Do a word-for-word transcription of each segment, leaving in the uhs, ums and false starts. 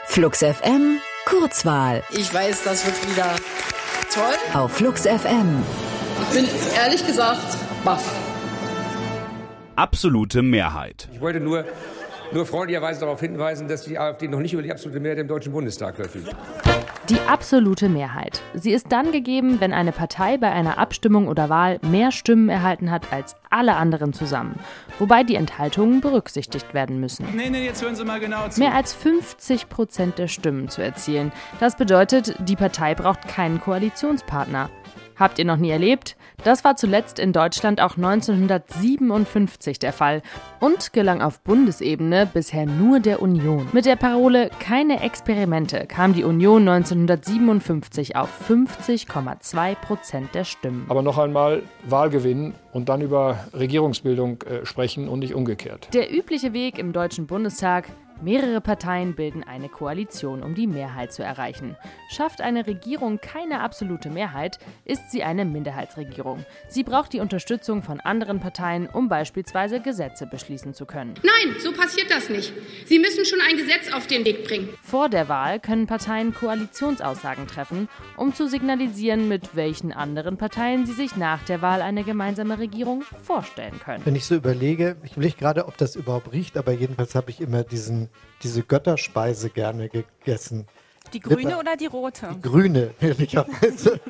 Flux F M Kurzwahl. Ich weiß, das wird wieder toll. Auf Flux F M. Ich bin ehrlich gesagt baff. Absolute Mehrheit. Ich wollte nur, nur freundlicherweise darauf hinweisen, dass die AfD noch nicht über die absolute Mehrheit im Deutschen Bundestag verfügt. Die absolute Mehrheit. Sie ist dann gegeben, wenn eine Partei bei einer Abstimmung oder Wahl mehr Stimmen erhalten hat als alle anderen zusammen. Wobei die Enthaltungen berücksichtigt werden müssen. Nee, nee, jetzt hören Sie mal genau zu. Mehr als fünfzig Prozent der Stimmen zu erzielen. Das bedeutet, die Partei braucht keinen Koalitionspartner. Habt ihr noch nie erlebt? Das war zuletzt in Deutschland auch neunzehnhundertsiebenundfünfzig der Fall und gelang auf Bundesebene bisher nur der Union. Mit der Parole »Keine Experimente« kam die Union neunzehnhundertsiebenundfünfzig auf fünfzig Komma zwei Prozent der Stimmen. Aber noch einmal Wahl gewinnen und dann über Regierungsbildung äh, sprechen und nicht umgekehrt. Der übliche Weg im Deutschen Bundestag: mehrere Parteien bilden eine Koalition, um die Mehrheit zu erreichen. Schafft eine Regierung keine absolute Mehrheit, ist sie eine Minderheitsregierung. Sie braucht die Unterstützung von anderen Parteien, um beispielsweise Gesetze beschließen zu können. Nein, so passiert das nicht. Sie müssen schon ein Gesetz auf den Weg bringen. Vor der Wahl können Parteien Koalitionsaussagen treffen, um zu signalisieren, mit welchen anderen Parteien sie sich nach der Wahl eine gemeinsame Regierung vorstellen können. Wenn ich so überlege, ich will nicht gerade, ob das überhaupt riecht, aber jedenfalls habe ich immer diesen diese Götterspeise gerne gegessen. Die grüne Lippe. oder die rote? Die grüne, ehrlicherweise.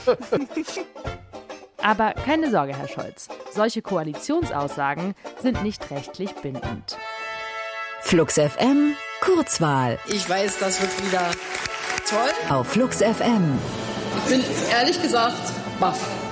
Aber keine Sorge, Herr Scholz. Solche Koalitionsaussagen sind nicht rechtlich bindend. Flux F M Kurzwahl. Ich weiß, das wird wieder toll. Auf Flux F M. Ich bin ehrlich gesagt baff.